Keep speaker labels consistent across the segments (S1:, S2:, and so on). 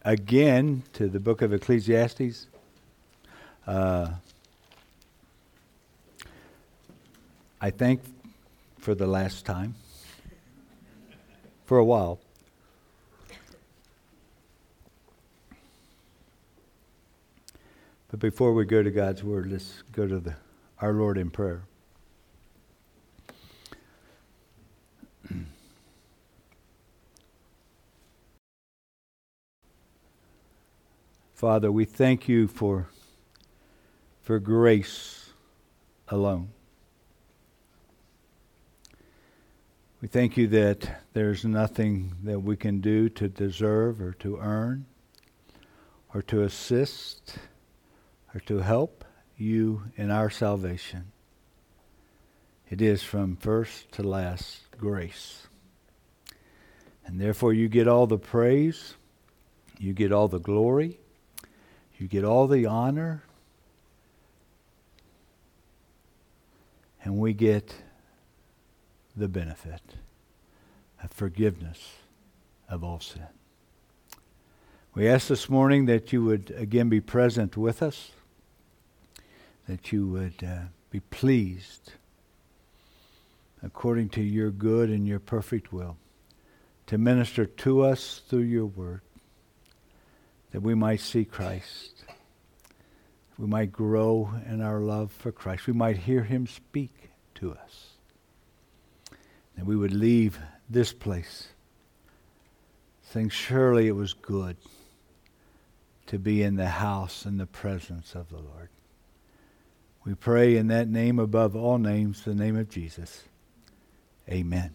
S1: again to the book of Ecclesiastes. I think for the last time, for a while. But before we go to God's Word, let's go to our Lord in prayer. Father, we thank you for grace alone. We thank you that there's nothing that we can do to deserve or to earn or to assist or to help you in our salvation. It is from first to last grace. And therefore you get all the praise, you get all the glory, you get all the honor, and we get the benefit of forgiveness of all sin. We ask this morning that you would again be present with us, that you would be pleased according to your good and your perfect will to minister to us through your word, that we might see Christ, we might grow in our love for Christ, we might hear him speak to us, that we would leave this place saying, surely it was good to be in the house and the presence of the Lord. We pray in that name above all names, the name of Jesus. Amen.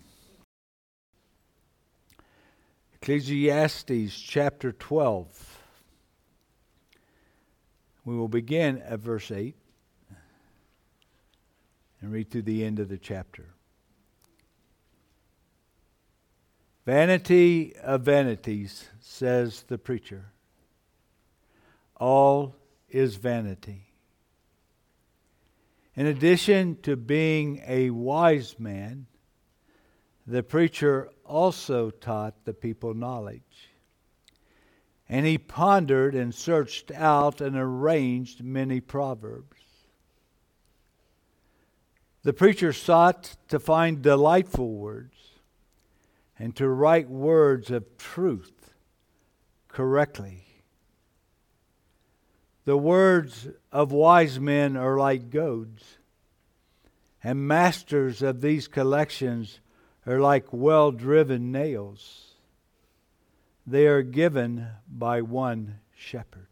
S1: Ecclesiastes chapter 12. We will begin at verse 8 and read through the end of the chapter. Vanity of vanities, says the preacher. All is vanity. In addition to being a wise man, the preacher also taught the people knowledge. And he pondered and searched out and arranged many proverbs. The preacher sought to find delightful words and to write words of truth correctly. The words of wise men are like goads, and masters of these collections are like well-driven nails. They are given by one shepherd.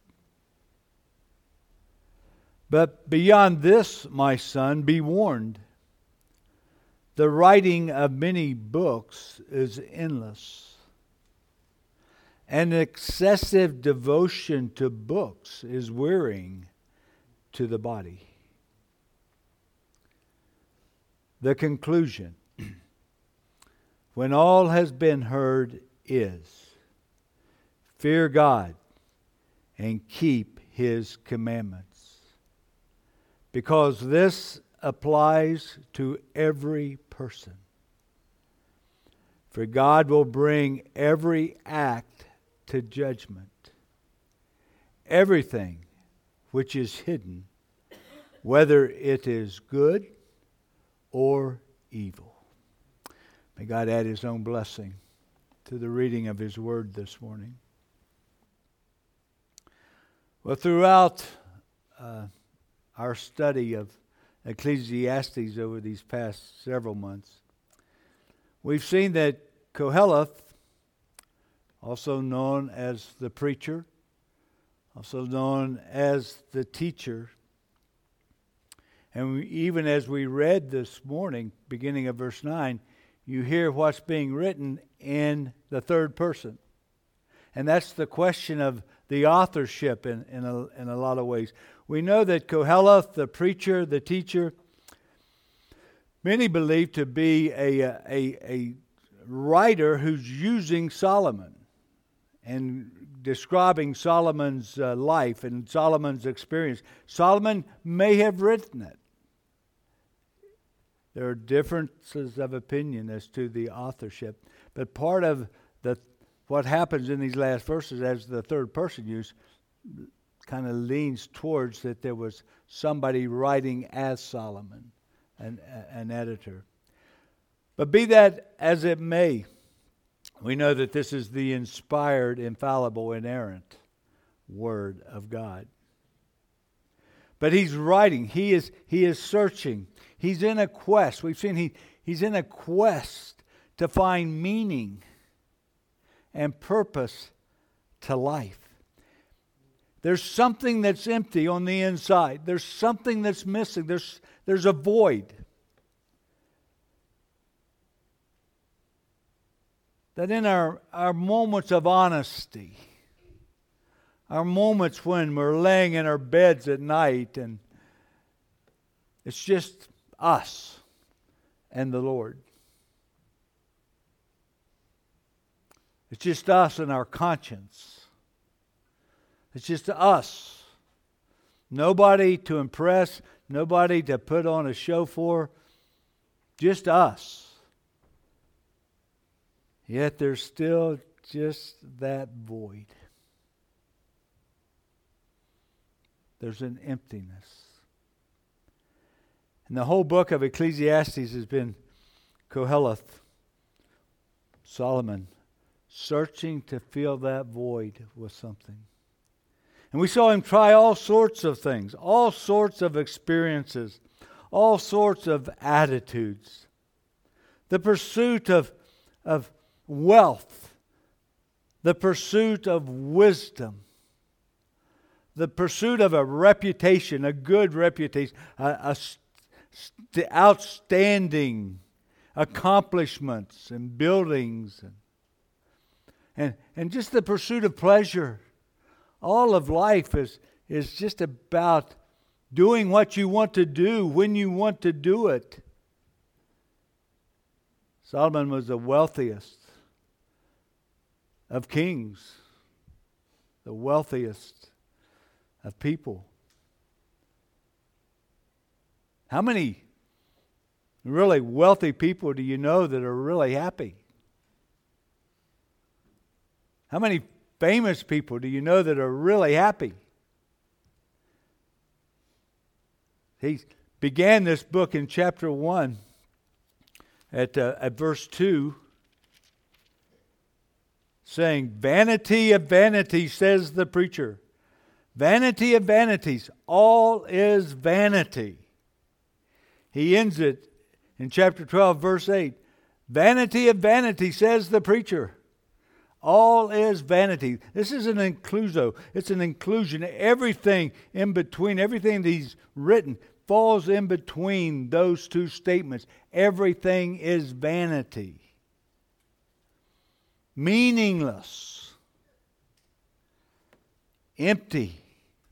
S1: But beyond this, my son, be warned. The writing of many books is endless, and excessive devotion to books is wearying to the body. The conclusion, when all has been heard, is fear God and keep his commandments, because this applies to every person. For God will bring every act to judgment, everything which is hidden, whether it is good or evil. May God add his own blessing to the reading of his word this morning. Well, throughout our study of Ecclesiastes over these past several months, we've seen that Koheleth, also known as the preacher, also known as the teacher, and even as we read this morning, beginning of verse 9, you hear what's being written in the third person. And that's the question of the authorship in a lot of ways. We know that Koheleth, the preacher, the teacher, many believe to be a writer who's using Solomon and describing Solomon's life and Solomon's experience. Solomon may have written it. There are differences of opinion as to the authorship, but part of what happens in these last verses as the third person use kind of leans towards that there was somebody writing as Solomon, an editor. But be that as it may, we know that this is the inspired, infallible, inerrant Word of God. But he's writing. He is searching. He's in a quest. We've seen he's in a quest to find meaning and purpose to life. There's something that's empty on the inside. There's something that's missing. There's a void. That in our moments of honesty, our moments when we're laying in our beds at night and it's just us and the Lord. It's just us and our conscience. It's just us. Nobody to impress, nobody to put on a show for, just us. Yet there's still just that void. There's an emptiness. And the whole book of Ecclesiastes has been Koheleth, Solomon, searching to fill that void with something. And we saw him try all sorts of things, all sorts of experiences, all sorts of attitudes. The pursuit of wealth, the pursuit of wisdom, the pursuit of a reputation, a good reputation, outstanding accomplishments and buildings, and just the pursuit of pleasure. All of life is just about doing what you want to do when you want to do it. Solomon was the wealthiest of kings, the wealthiest of people. How many really wealthy people do you know that are really happy? How many famous people do you know that are really happy? He began this book in chapter 1 at verse 2, saying, "Vanity of vanities, says the preacher. Vanity of vanities, all is vanity." He ends it in chapter 12, verse 8. "Vanity of vanities, says the preacher. All is vanity." This is an incluso. It's an inclusion. Everything in between, everything that he's written falls in between those two statements. Everything is vanity. Meaningless. Empty.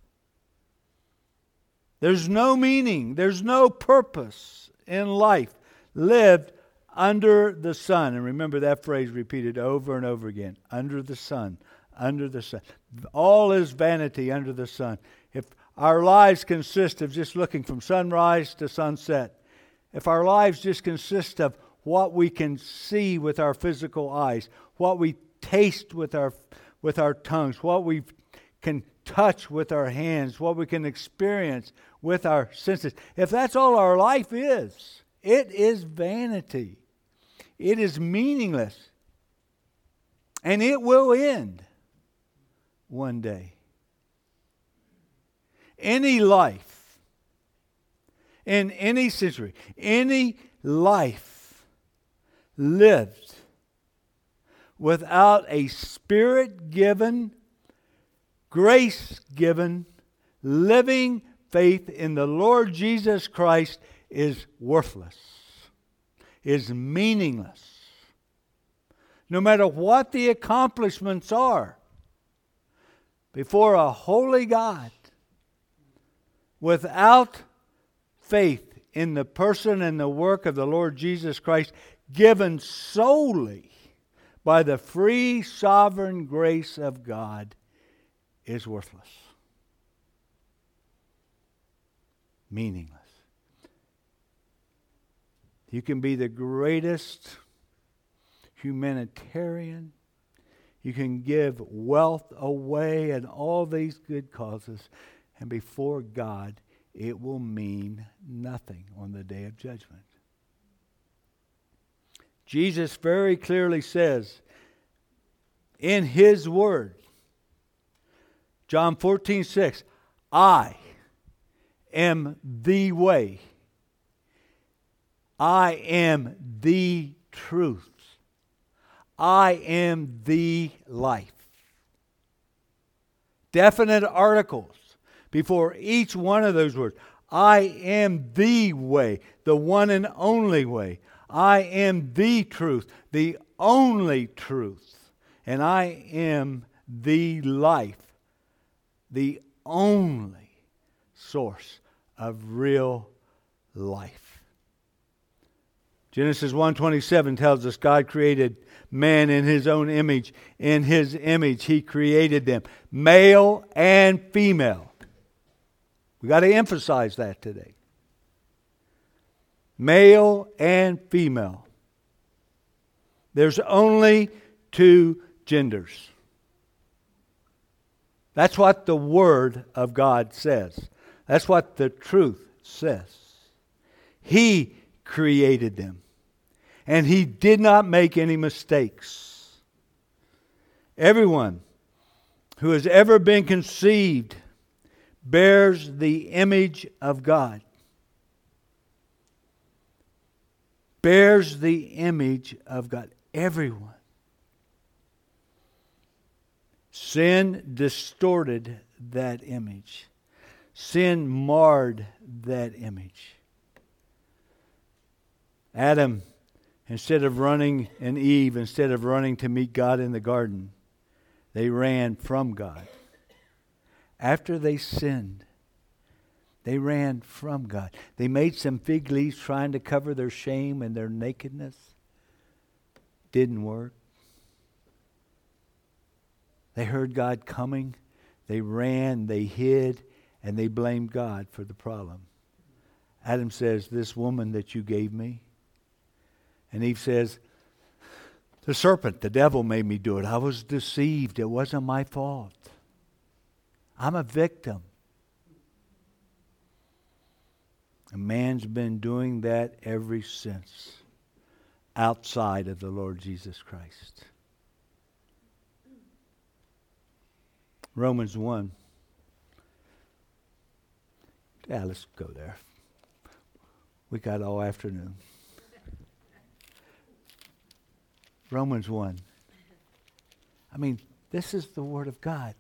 S1: There's no meaning. There's no purpose in life lived under the sun. And remember that phrase repeated over and over again. Under the sun. Under the sun. All is vanity under the sun. If our lives consist of just looking from sunrise to sunset, if our lives just consist of what we can see with our physical eyes, what we taste with our tongues, what we can touch with our hands, what we can experience with our senses, if that's all our life is, it is vanity. It is meaningless. And it will end one day. Any life, in any century, any life lived without a Spirit-given, grace-given, living faith in the Lord Jesus Christ is worthless, is meaningless. No matter what the accomplishments are, before a holy God, without faith in the person and the work of the Lord Jesus Christ, given solely by the free sovereign grace of God, is worthless. Meaningless. You can be the greatest humanitarian. You can give wealth away and all these good causes. And before God, it will mean nothing on the day of judgment. Jesus very clearly says in His Word, John 14:6, I am the way. I am the truth. I am the life. Definite articles before each one of those words. I am the way, the one and only way. I am the truth, the only truth. And I am the life, the only source of real life. Genesis 1:27 tells us God created man in His own image. In His image He created them, male and female. We got to emphasize that today. Male and female. There's only two genders. That's what the Word of God says. That's what the truth says. He created them. And He did not make any mistakes. Everyone who has ever been conceived bears the image of God. Bears the image of God. Everyone. Sin distorted that image. Sin marred that image. Adam, instead of running, and Eve, instead of running to meet God in the garden, they ran from God. After they sinned, they ran from God. They made some fig leaves trying to cover their shame and their nakedness. Didn't work. They heard God coming. They ran, they hid, and they blamed God for the problem. Adam says, this woman that you gave me. And Eve says, the serpent, the devil made me do it. I was deceived. It wasn't my fault. I'm a victim. And man's been doing that ever since, outside of the Lord Jesus Christ. Romans 1. Yeah, let's go there. We got all afternoon. Romans 1. I mean, this is the Word of God.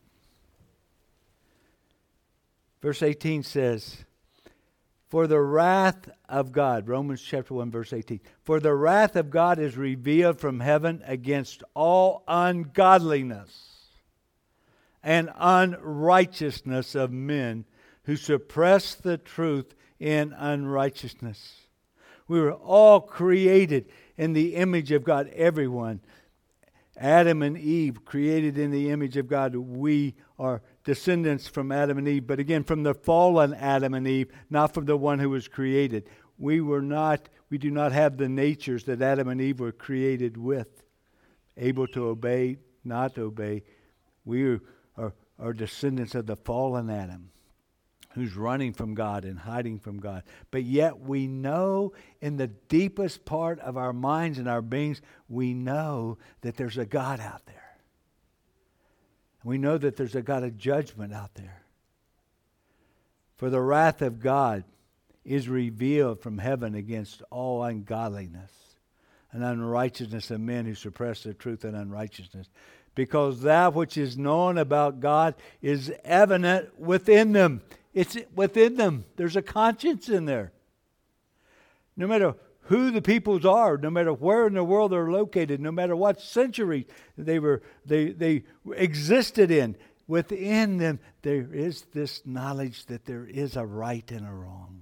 S1: Verse 18 says, for the wrath of God, Romans chapter 1, verse 18. For the wrath of God is revealed from heaven against all ungodliness and unrighteousness of men who suppress the truth in unrighteousness. We were all created in the image of God, everyone. Adam and Eve, created in the image of God. We are descendants from Adam and Eve, but again, from the fallen Adam and Eve, not from the one who was created. We do not have the natures that Adam and Eve were created with. Able to obey, not obey. We are descendants of the fallen Adam, who's running from God and hiding from God. But yet we know in the deepest part of our minds and our beings, we know that there's a God out there. We know that there's a God of judgment out there. For the wrath of God is revealed from heaven against all ungodliness and unrighteousness of men who suppress the truth in unrighteousness. Because that which is known about God is evident within them. It's within them. There's a conscience in there. No matter who the peoples are, no matter where in the world they're located, no matter what century they existed in, within them there is this knowledge that there is a right and a wrong.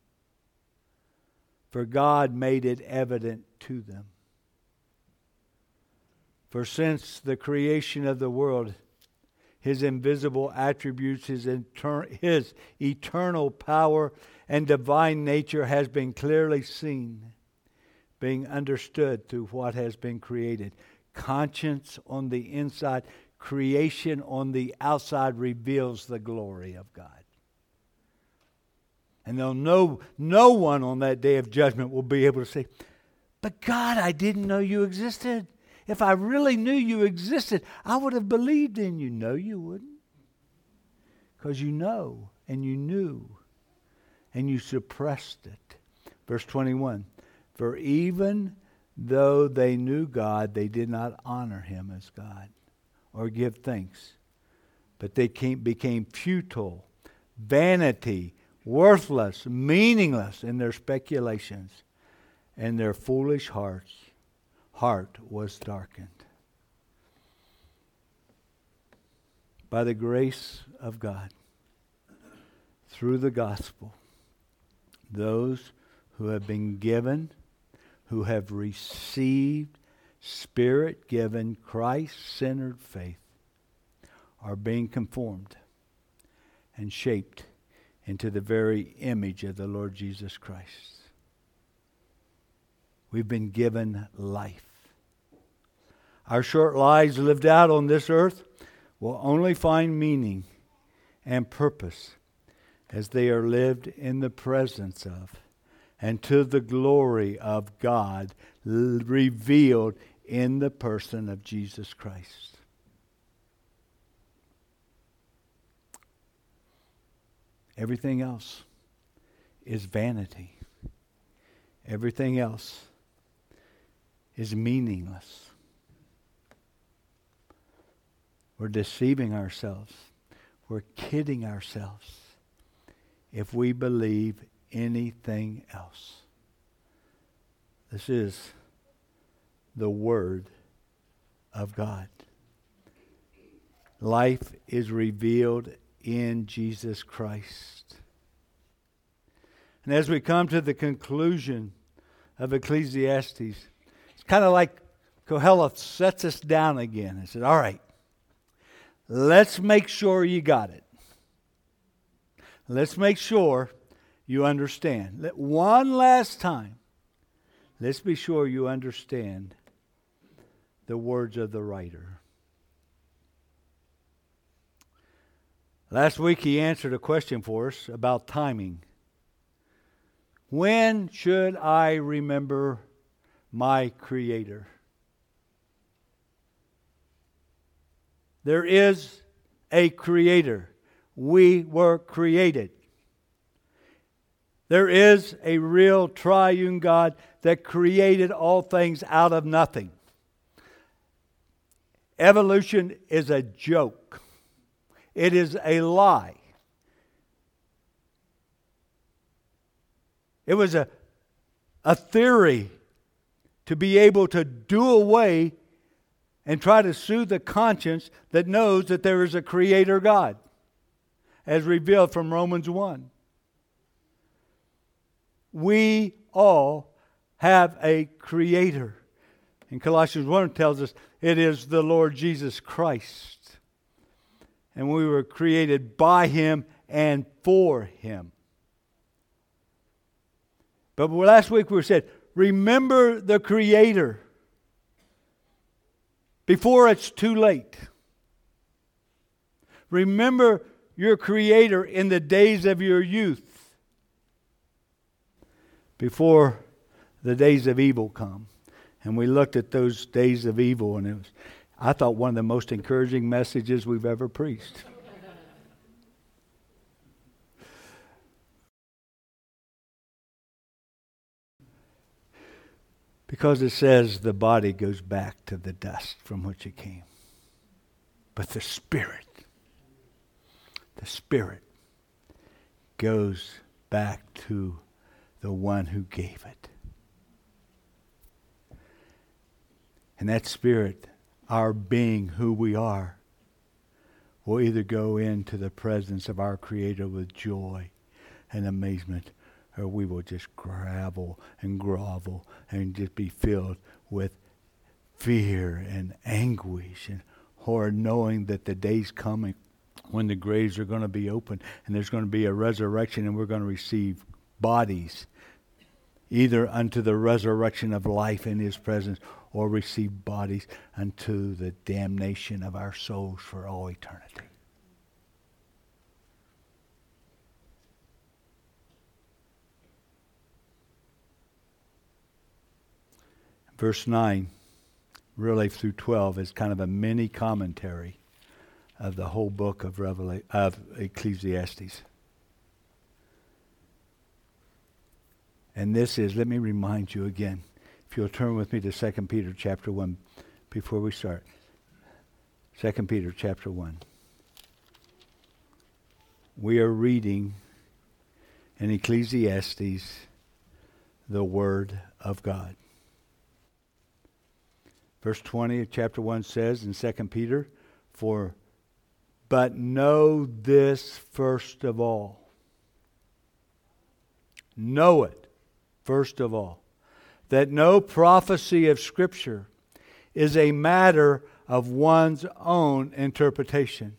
S1: For God made it evident to them. For since the creation of the world, His invisible attributes, His eternal power and divine nature has been clearly seen, being understood through what has been created. conscience on the inside, creation on the outside reveals the glory of God. And no one on that day of judgment will be able to say, but God, I didn't know you existed. If I really knew you existed, I would have believed in you. No, you wouldn't. Because you know, and you knew, and you suppressed it. Verse 21, for even though they knew God, they did not honor him as God or give thanks. But they became futile, vanity, worthless, meaningless in their speculations, and their foolish heart was darkened. By the grace of God, through the gospel, those who have been given, who have received Spirit-given, Christ-centered faith, are being conformed and shaped into the very image of the Lord Jesus Christ. We've been given life. Our short lives lived out on this earth will only find meaning and purpose as they are lived in the presence of and to the glory of God revealed in the person of Jesus Christ. Everything else is vanity. Everything else is meaningless. We're deceiving ourselves. We're kidding ourselves if we believe anything else. This is the Word of God. Life is revealed in Jesus Christ. And as we come to the conclusion of Ecclesiastes, it's kind of like Koheleth sets us down again and says, all right, let's make sure you got it. Let's make sure you understand. One last time, let's be sure you understand the words of the writer. Last week he answered a question for us about timing. When should I remember my Creator? There is a Creator. We were created. There is a real triune God that created all things out of nothing. Evolution is a joke. It is a lie. It was a theory to be able to do away and try to soothe the conscience that knows that there is a Creator God, as revealed from Romans 1. We all have a Creator. And Colossians 1 tells us it is the Lord Jesus Christ. And we were created by Him and for Him. But last week we said, remember the Creator before it's too late. Remember your Creator in the days of your youth, before the days of evil come. And we looked at those days of evil, and it was, I thought, one of the most encouraging messages we've ever preached. Because it says the body goes back to the dust from which it came. But the Spirit goes back to the one who gave it. And that Spirit, our being who we are, will either go into the presence of our Creator with joy and amazement, or we will just gravel and grovel and just be filled with fear and anguish and horror, knowing that the day's coming when the graves are going to be open and there's going to be a resurrection, and we're going to receive bodies either unto the resurrection of life in His presence or receive bodies unto the damnation of our souls for all eternity. Verse 9, really through 12, is kind of a mini commentary of the whole book of Ecclesiastes. And this is, let me remind you again, if you'll turn with me to 2 Peter chapter 1 before we start. 2 Peter chapter 1. We are reading in Ecclesiastes the Word of God. Verse 20 of chapter 1 says in 2 Peter, but know this first of all. Know it first of all, that no prophecy of Scripture is a matter of one's own interpretation.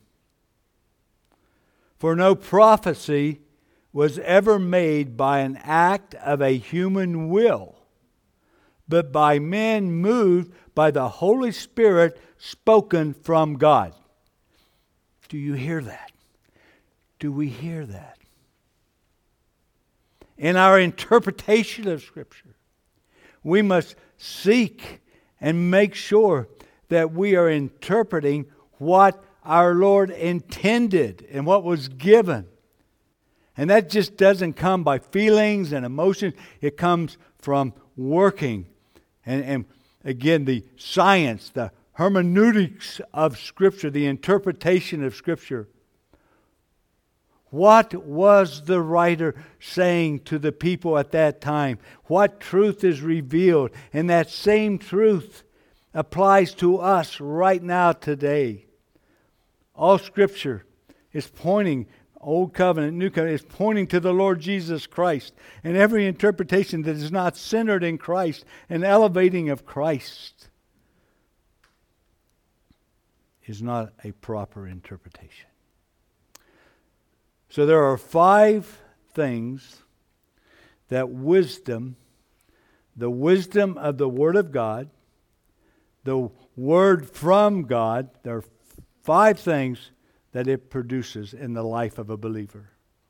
S1: For no prophecy was ever made by an act of a human will, but by men moved by the Holy Spirit spoken from God. Do you hear that? Do we hear that? In our interpretation of Scripture, we must seek and make sure that we are interpreting what our Lord intended and what was given. And that just doesn't come by feelings and emotions. It comes from working. And again, the science, the hermeneutics of Scripture, the interpretation of Scripture. What was the writer saying to the people at that time? What truth is revealed? And that same truth applies to us right now today. All Scripture is pointing, Old Covenant, New Covenant, is pointing to the Lord Jesus Christ. And every interpretation that is not centered in Christ and elevating of Christ is not a proper interpretation. So there are 5 things that wisdom, the wisdom of the Word of God, the Word from God, there are 5 things that it produces in the life of a believer.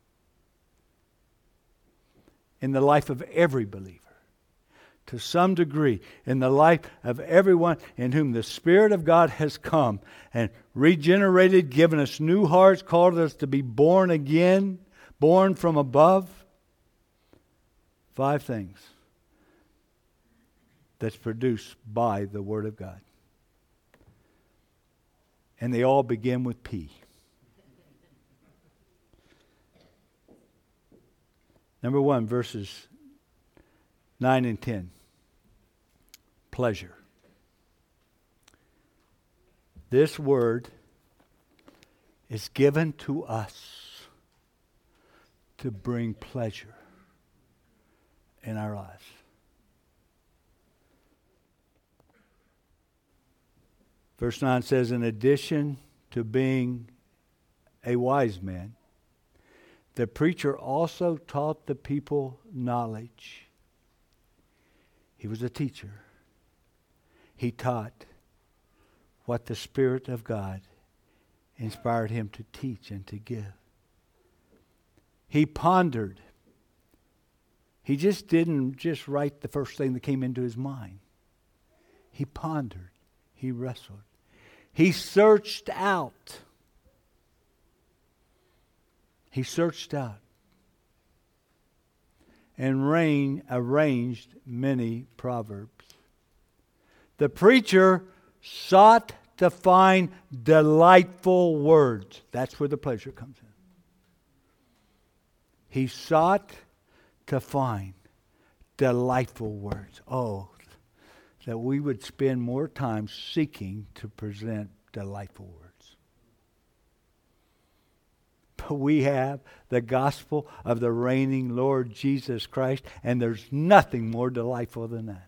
S1: In the life of every believer. To some degree, in the life of everyone in whom the Spirit of God has come and regenerated, given us new hearts, called us to be born again, born from above. 5 things that's produced by the Word of God. And they all begin with P. Number 1, verses 9 and 10. Pleasure. This word is given to us to bring pleasure in our lives. Verse 9 says, in addition to being a wise man, the preacher also taught the people knowledge. He was a teacher. He taught what the Spirit of God inspired him to teach and to give. He pondered. He just didn't just write the first thing that came into his mind. He pondered. He wrestled. He searched out. He searched out and arranged many proverbs. The preacher sought to find delightful words. That's where the pleasure comes in. He sought to find delightful words. Oh, that we would spend more time seeking to present delightful words. But we have the gospel of the reigning Lord Jesus Christ, and there's nothing more delightful than that.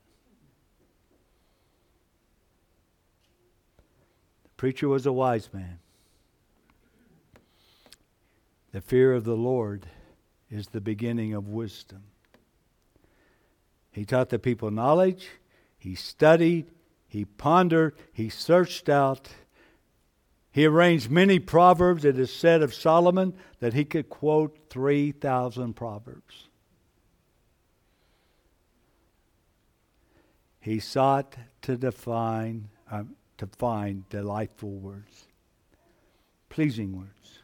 S1: The preacher was a wise man. The fear of the Lord is the beginning of wisdom. He taught the people knowledge. He studied. He pondered, he searched out, he arranged many proverbs. It is said of Solomon that he could quote 3,000 proverbs. He sought to find delightful words, pleasing words.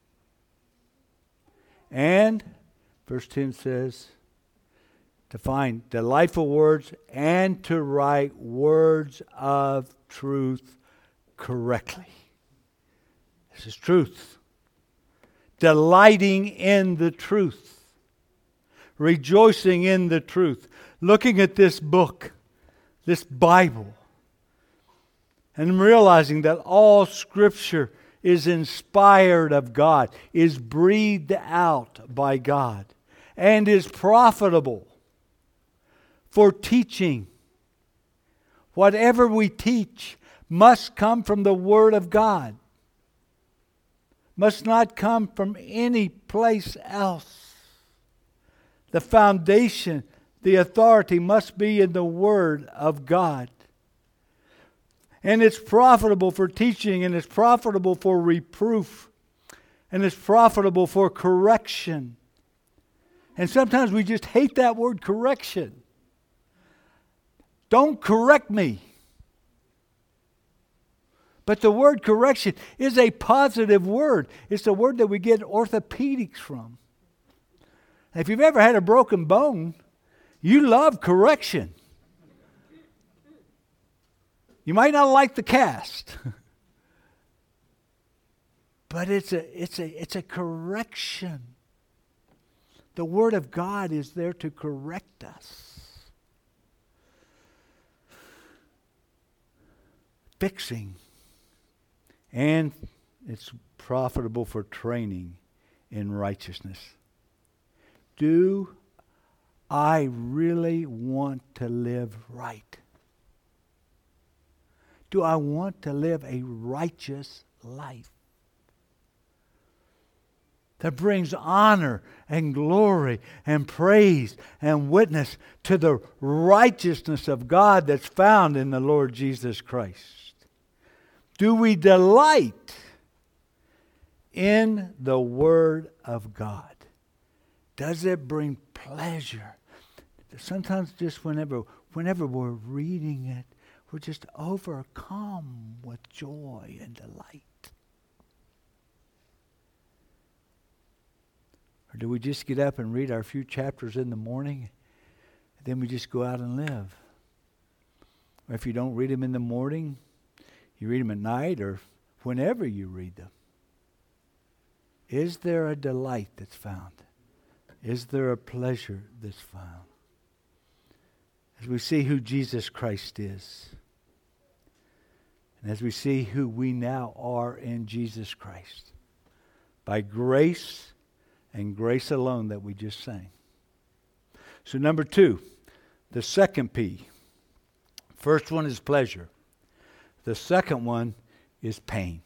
S1: And, verse 10 says, to find delightful words and to write words of truth correctly. This is truth. Delighting in the truth. Rejoicing in the truth. Looking at this book, this Bible, and realizing that all Scripture is inspired of God, is breathed out by God, and is profitable for teaching. Whatever we teach must come from the Word of God. Must not come from any place else. The foundation, the authority must be in the Word of God. And it's profitable for teaching, and it's profitable for reproof, and it's profitable for correction. And sometimes we just hate that word correction. Don't correct me. But the word correction is a positive word. It's the word that we get orthopedics from. If you've ever had a broken bone, you love correction. You might not like the cast, but it's a correction. The Word of God is there to correct us. Fixing. And it's profitable for training in righteousness. Do I really want to live right? Do I want to live a righteous life that brings honor and glory and praise and witness to the righteousness of God that's found in the Lord Jesus Christ? Do we delight in the Word of God? Does it bring pleasure? Sometimes just whenever we're reading it, we're just overcome with joy and delight. Or do we just get up and read our few chapters in the morning, and then we just go out and live? Or if you don't read them in the morning, you read them at night or whenever you read them. Is there a delight that's found? Is there a pleasure that's found? As we see who Jesus Christ is, and as we see who we now are in Jesus Christ, by grace and grace alone that we just sang. So number 2, the second P. First one is pleasure. The second one is pain.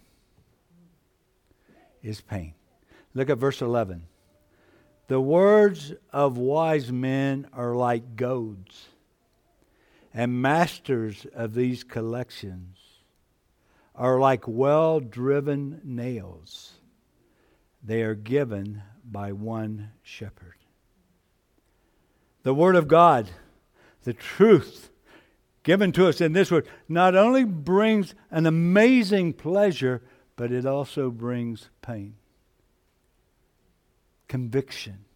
S1: Is pain. Look at verse 11. The words of wise men are like goads, and masters of these collections are like well-driven nails. They are given by one shepherd. The Word of God, the truth given to us in this Word, not only brings an amazing pleasure, but it also brings pain. Conviction.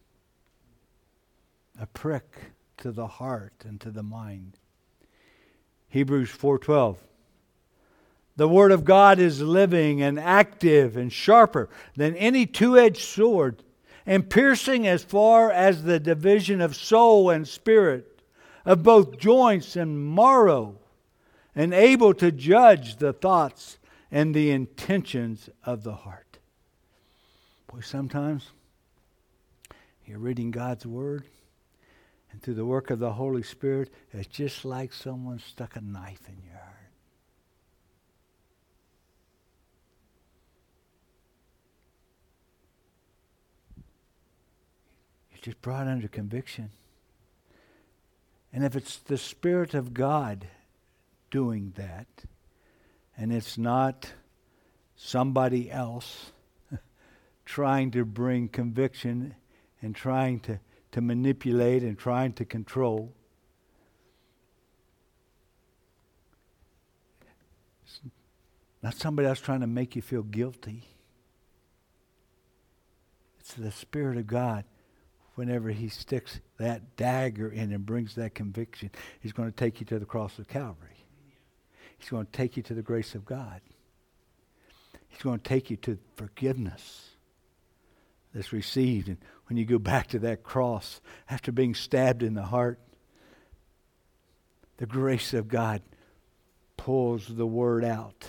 S1: A prick to the heart and to the mind. Hebrews 4:12. The Word of God is living and active and sharper than any two-edged sword, and piercing as far as the division of soul and spirit, of both joints and marrow, and able to judge the thoughts and the intentions of the heart. Boy, sometimes you're reading God's Word, and through the work of the Holy Spirit, it's just like someone stuck a knife in your heart. You're just brought under conviction. And if it's the Spirit of God doing that. And it's not somebody else trying to bring conviction and trying to manipulate and trying to control. It's not somebody else trying to make you feel guilty. It's the Spirit of God. Whenever He sticks that dagger in and brings that conviction, He's going to take you to the cross of Calvary. He's going to take you to the grace of God. He's going to take you to forgiveness that's received. And when you go back to that cross, after being stabbed in the heart, the grace of God pulls the word out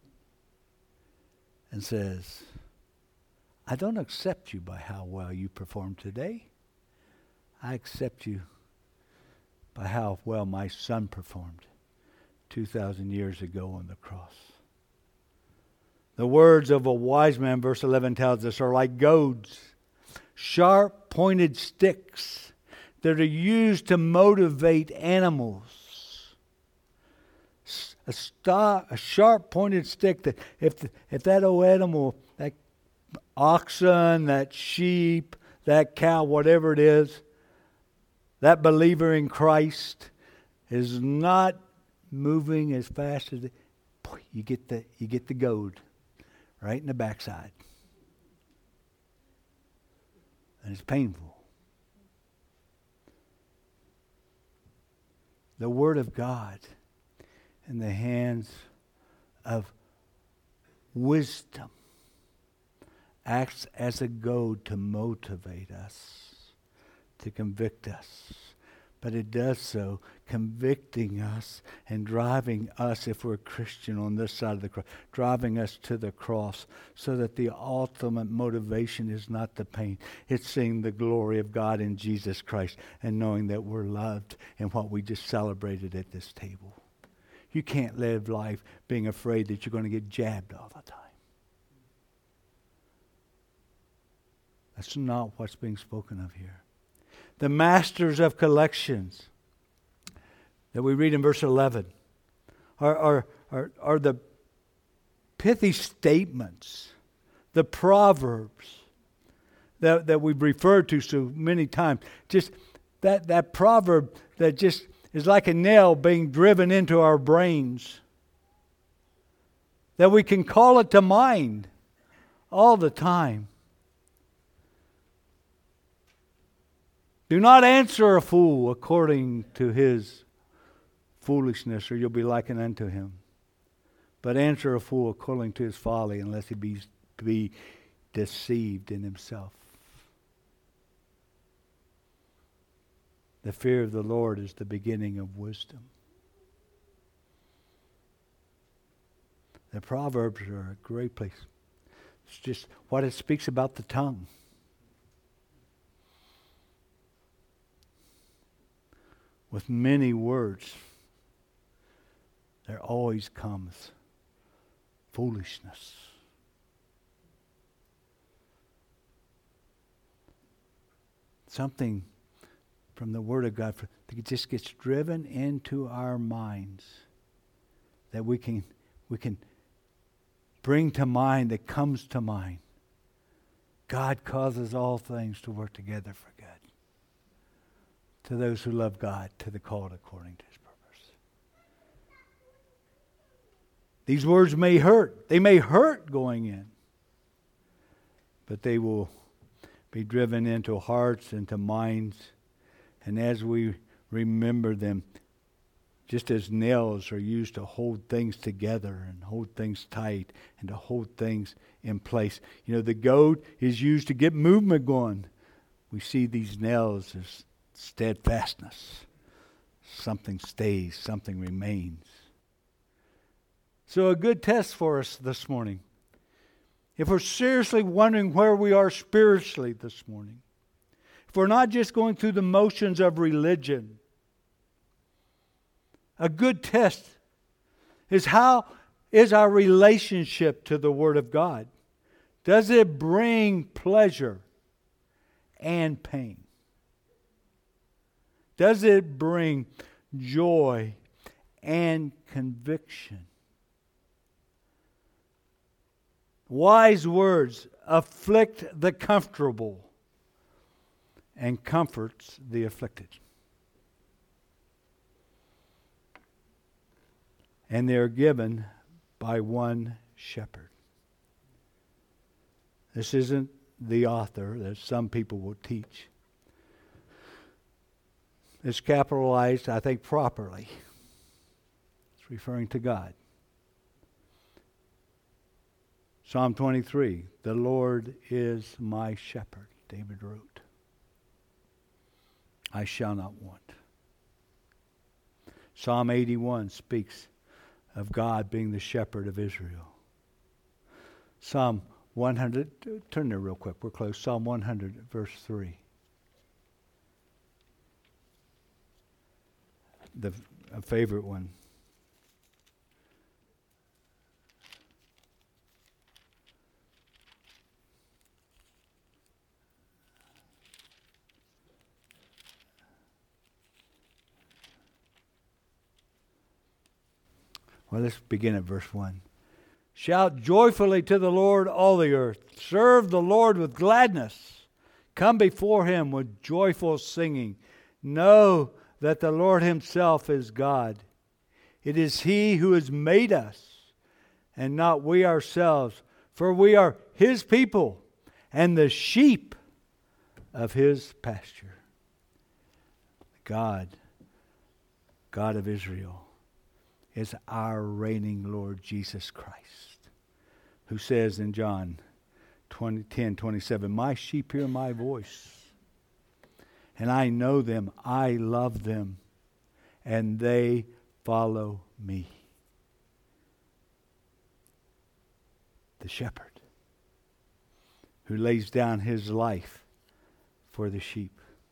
S1: and says, I don't accept you by how well you performed today. I accept you by how well my son performed 2,000 years ago on the cross. The words of a wise man, verse 11 tells us, are like goads, sharp pointed sticks that are used to motivate animals. A sharp pointed stick that if that old animal, that oxen, that sheep, that cow, whatever it is, that believer in Christ is not moving as fast as you get the goad right in the backside. And it's painful. The Word of God in the hands of wisdom acts as a goad to motivate us, to convict us. But it does so convicting us and driving us, if we're a Christian on this side of the cross, driving us to the cross so that the ultimate motivation is not the pain. It's seeing the glory of God in Jesus Christ and knowing that we're loved in what we just celebrated at this table. You can't live life being afraid that you're going to get jabbed all the time. That's not what's being spoken of here. The masters of collections that we read in verse 11 are the pithy statements, the proverbs that we've referred to so many times. Just that proverb that just is like a nail being driven into our brains, that we can call it to mind all the time. Do not answer a fool according to his foolishness, or you'll be likened unto him. But answer a fool according to his folly, unless he be deceived in himself. The fear of the Lord is the beginning of wisdom. The Proverbs are a great place. It's just what it speaks about the tongue. With many words, there always comes foolishness. Something from the Word of God that just gets driven into our minds, that we can bring to mind, that comes to mind. God causes all things to work together for good to those who love God, to the called according to His purpose. These words may hurt. They may hurt going in. But they will be driven into hearts, into minds. And as we remember them, just as nails are used to hold things together and hold things tight and to hold things in place. You know, the goad is used to get movement going. We see these nails as steadfastness. Something stays, something remains. So a good test for us this morning. If we're seriously wondering where we are spiritually this morning, if we're not just going through the motions of religion, a good test is how is our relationship to the Word of God? Does it bring pleasure and pain? Does it bring joy and conviction. Wise words afflict the comfortable and comforts the afflicted. And they are given by one shepherd. This isn't the author that some people will teach. It's capitalized, I think, properly. It's referring to God. Psalm 23, the Lord is my shepherd, David wrote. I shall not want. Psalm 81 speaks of God being the shepherd of Israel. Psalm 100, turn there real quick, we're close. Psalm 100, verse 3. A favorite one. Well, let's begin at verse 1. Shout joyfully to the Lord, all the earth. Serve the Lord with gladness. Come before Him with joyful singing. Know that the Lord Himself is God. It is He who has made us, and not we ourselves, for we are His people and the sheep of His pasture. God of Israel, is our reigning Lord Jesus Christ, who says in John 10:27, my sheep hear my voice, and I know them, I love them, and they follow me. The shepherd who lays down his life for the sheep.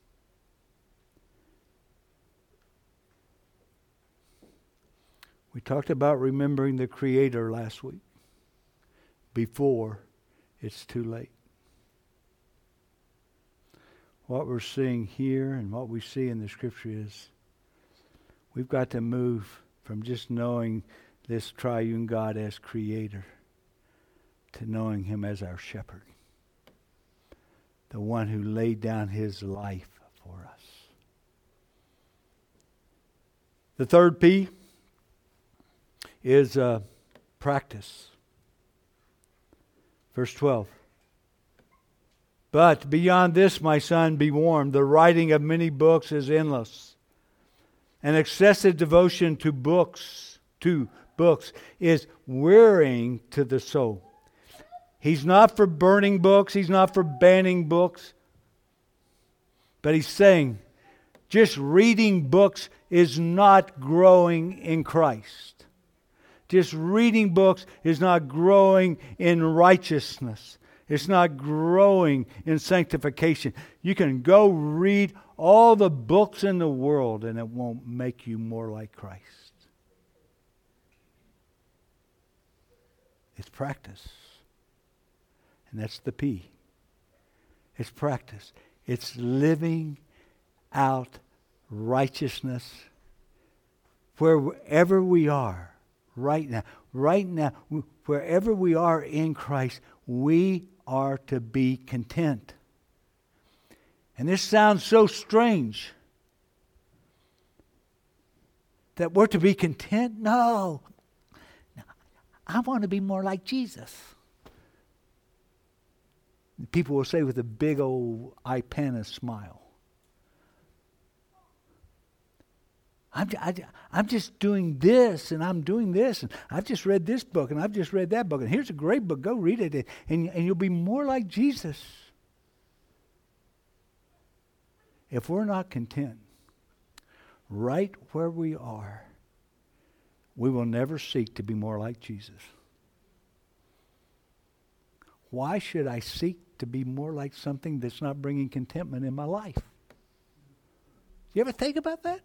S1: We talked about remembering the Creator last week, before it's too late. What we're seeing here and what we see in the Scripture is we've got to move from just knowing this triune God as Creator to knowing Him as our shepherd, the one who laid down His life for us. The third P is practice. Verse 12. But beyond this, my son, be warned. The writing of many books is endless. And excessive devotion to books is wearying to the soul. He's not for burning books. He's not for banning books. But he's saying just reading books is not growing in Christ. Just reading books is not growing in righteousness. It's not growing in sanctification. You can go read all the books in the world and it won't make you more like Christ. It's practice. And that's the P. It's practice. It's living out righteousness wherever we are. Right now, wherever we are in Christ, we are to be content. And this sounds so strange. That we're to be content? No. I want to be more like Jesus. People will say with a big old Ipana smile, I'm just doing this, and I'm doing this, and I've just read this book, and I've just read that book, and here's a great book, go read it, and you'll be more like Jesus. If we're not content right where we are, we will never seek to be more like Jesus. Why should I seek to be more like something that's not bringing contentment in my life? You ever think about that?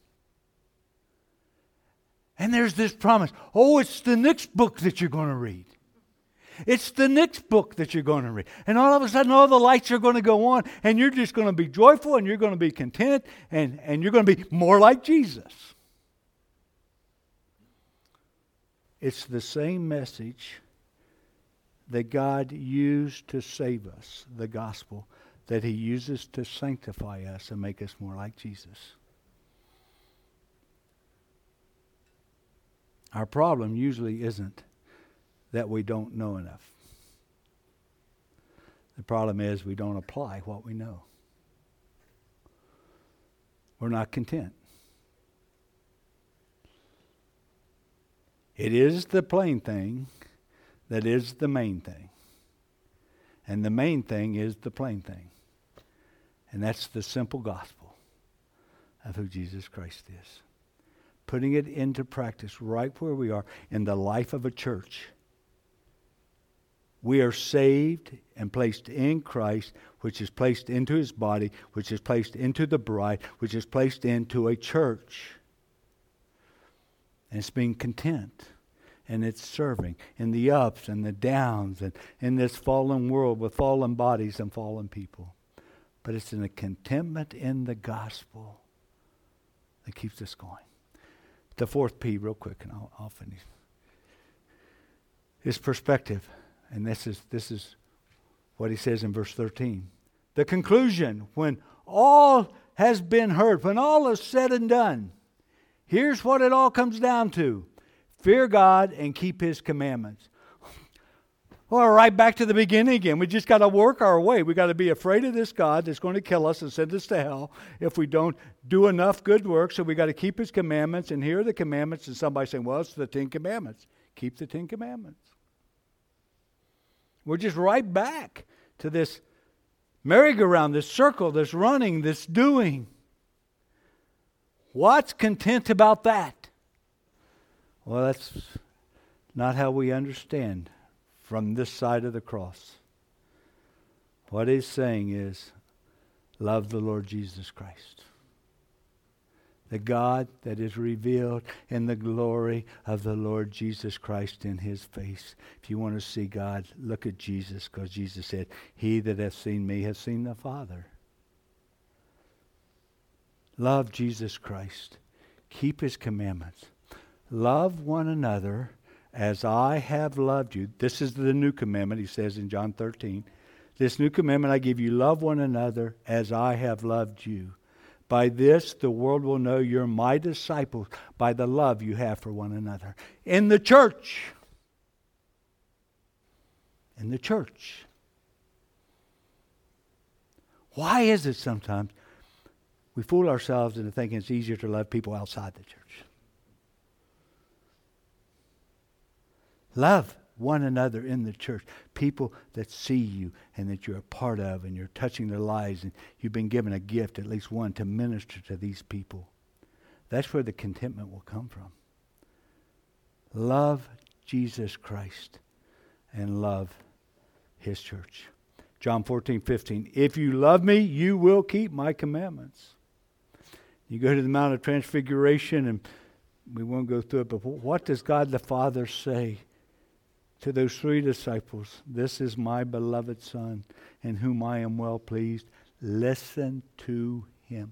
S1: And there's this promise. Oh, it's the next book that you're going to read. It's the next book that you're going to read. And all of a sudden, all the lights are going to go on, and you're just going to be joyful, and you're going to be content, and you're going to be more like Jesus. It's the same message that God used to save us, the gospel, that He uses to sanctify us and make us more like Jesus. Our problem usually isn't that we don't know enough. The problem is we don't apply what we know. We're not content. It is the plain thing that is the main thing. And the main thing is the plain thing. And that's the simple gospel of who Jesus Christ is. Putting it into practice right where we are in the life of a church. We are saved and placed in Christ, which is placed into His body, which is placed into the bride, which is placed into a church. And it's being content. And it's serving in the ups and the downs and in this fallen world with fallen bodies and fallen people. But it's in the contentment in the gospel that keeps us going. The fourth P, real quick, and I'll finish. Is perspective. And this is what he says in verse 13. The conclusion, when all has been heard, when all is said and done, here's what it all comes down to. Fear God and keep His commandments. Well, right back to the beginning again. We just got to work our way. We got to be afraid of this God that's going to kill us and send us to hell if we don't do enough good work. So we got to keep His commandments. And here are the commandments. And somebody saying, well, it's the 10 Commandments. Keep the 10 Commandments. We're just right back to this merry-go-round, this circle, this running, this doing. What's content about that? Well, that's not how we understand from this side of the cross. What he's saying is, love the Lord Jesus Christ. The God that is revealed in the glory of the Lord Jesus Christ in His face. If you want to see God, look at Jesus, because Jesus said, He that hath seen me hath seen the Father. Love Jesus Christ. Keep His commandments. Love one another as I have loved you. This is the new commandment, he says in John 13. This new commandment I give you, love one another as I have loved you. By this the world will know you're my disciples, by the love you have for one another. In the church. In the church. Why is it sometimes we fool ourselves into thinking it's easier to love people outside the church? Love one another in the church. People that see you and that you're a part of and you're touching their lives and you've been given a gift, at least one, to minister to these people. That's where the contentment will come from. Love Jesus Christ and love His church. John 14:15. If you love me, you will keep my commandments. You go to the Mount of Transfiguration, and we won't go through it, but what does God the Father say to those 3 disciples? This is my beloved Son, in whom I am well pleased. Listen to Him.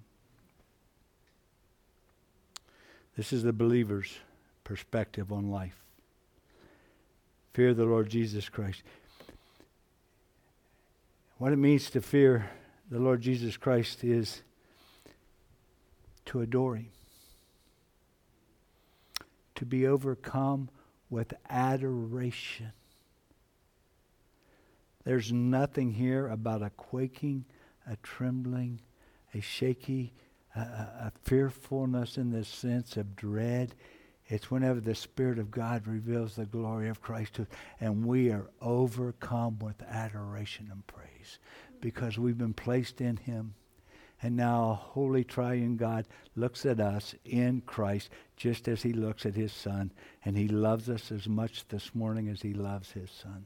S1: This is the believer's perspective on life. Fear the Lord Jesus Christ. What it means to fear the Lord Jesus Christ is to adore Him. To be overcome with adoration. There's nothing here about a quaking, a trembling, a shaky, a fearfulness in the sense of dread. It's whenever the Spirit of God reveals the glory of Christ to us, and we are overcome with adoration and praise because we've been placed in Him. And now a holy triune God looks at us in Christ just as He looks at His Son. And He loves us as much this morning as He loves His Son.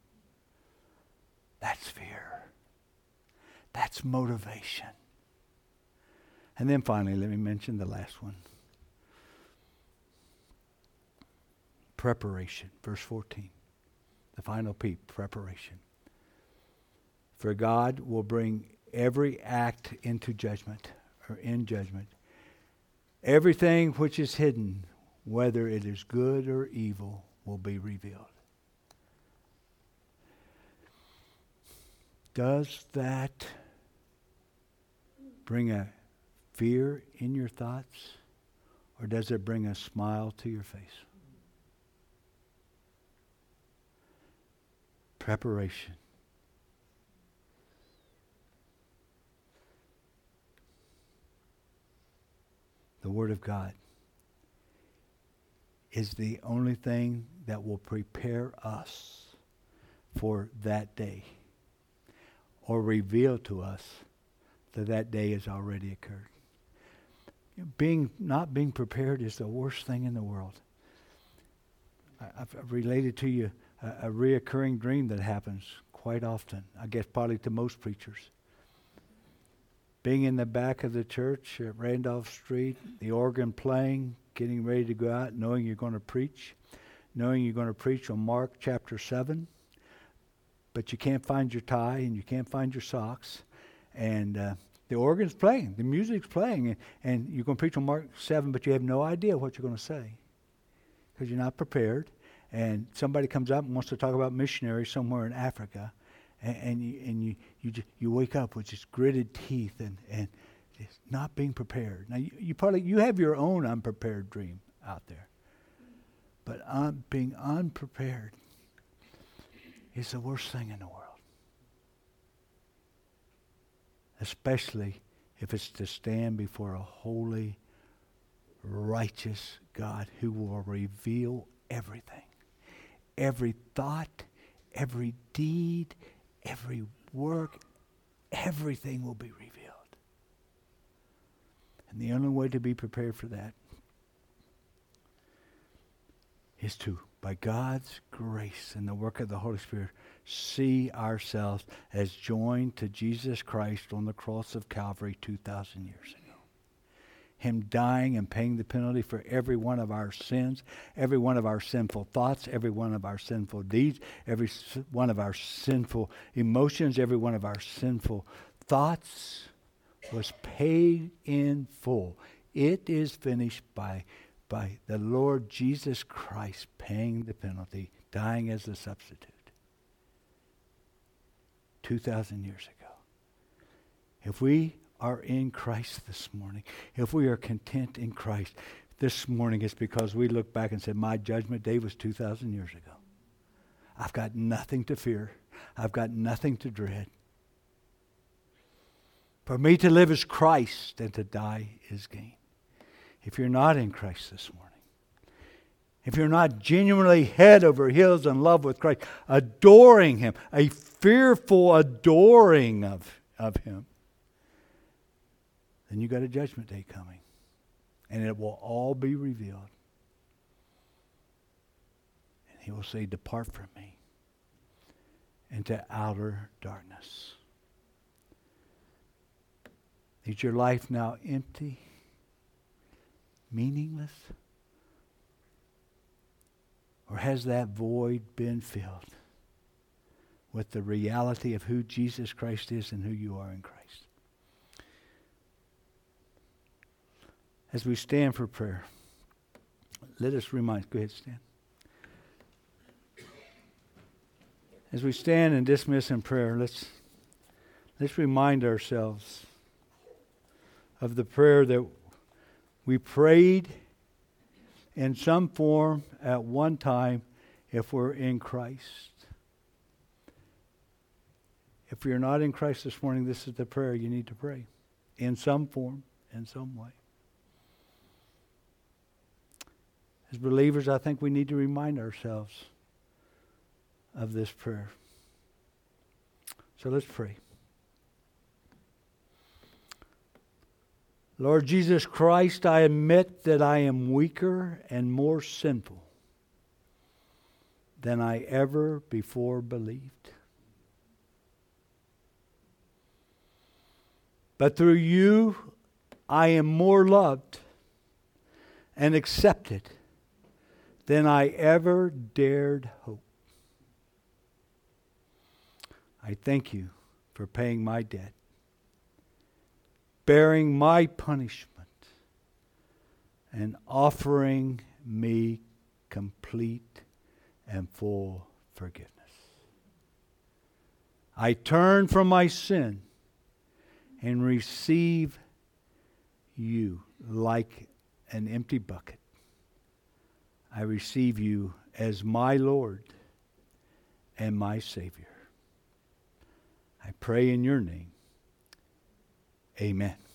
S1: That's fear. That's motivation. And then finally, let me mention the last one. Preparation. Verse 14. The final P, preparation. For God will bring every act into judgment, or in judgment. Everything which is hidden, whether it is good or evil, will be revealed. Does that bring a fear in your thoughts, or does it bring a smile to your face? Preparation. The Word of God is the only thing that will prepare us for that day, or reveal to us that that day has already occurred. Not being prepared is the worst thing in the world. I've related to you a reoccurring dream that happens quite often, I guess probably to most preachers. Being in the back of the church at Randolph Street, the organ playing, getting ready to go out, knowing you're going to preach on Mark chapter 7, but you can't find your tie and you can't find your socks, and the organ's playing, the music's playing, and you're going to preach on Mark 7, but you have no idea what you're going to say because you're not prepared. And somebody comes up and wants to talk about missionaries somewhere in Africa, and you wake up with just gritted teeth and just not being prepared. Now you have your own unprepared dream out there, but being unprepared is the worst thing in the world. Especially if it's to stand before a holy, righteous God who will reveal everything. Every thought, every deed, every work, everything will be revealed. And the only way to be prepared for that is to, by God's grace and the work of the Holy Spirit, see ourselves as joined to Jesus Christ on the cross of Calvary 2,000 years ago. Him dying and paying the penalty for every one of our sins, every one of our sinful thoughts, every one of our sinful deeds, every one of our sinful emotions, every one of our sinful thoughts was paid in full. It is finished by the Lord Jesus Christ paying the penalty, dying as a substitute. 2,000 years ago. If we are in Christ this morning, if we are content in Christ this morning, it's because we look back and said, my judgment day was 2,000 years ago. I've got nothing to fear. I've got nothing to dread. For me to live is Christ, and to die is gain. If you're not in Christ this morning, if you're not genuinely head over heels in love with Christ, adoring Him, a fearful adoring of Him, then you got a judgment day coming. And it will all be revealed. And He will say, depart from me into outer darkness. Is your life now empty? Meaningless? Or has that void been filled with the reality of who Jesus Christ is and who you are in Christ? As we stand for prayer, let us remind. Go ahead, stand. As we stand and dismiss in prayer, let's remind ourselves of the prayer that we prayed in some form at one time if we're in Christ. If you're not in Christ this morning, this is the prayer you need to pray in some form, in some way. As believers, I think we need to remind ourselves of this prayer. So let's pray. Lord Jesus Christ, I admit that I am weaker and more sinful than I ever before believed. But through you, I am more loved and accepted than I ever dared hope. I thank you for paying my debt, bearing my punishment, and offering me complete and full forgiveness. I turn from my sin and receive you like an empty bucket. I receive you as my Lord and my Savior. I pray in your name. Amen.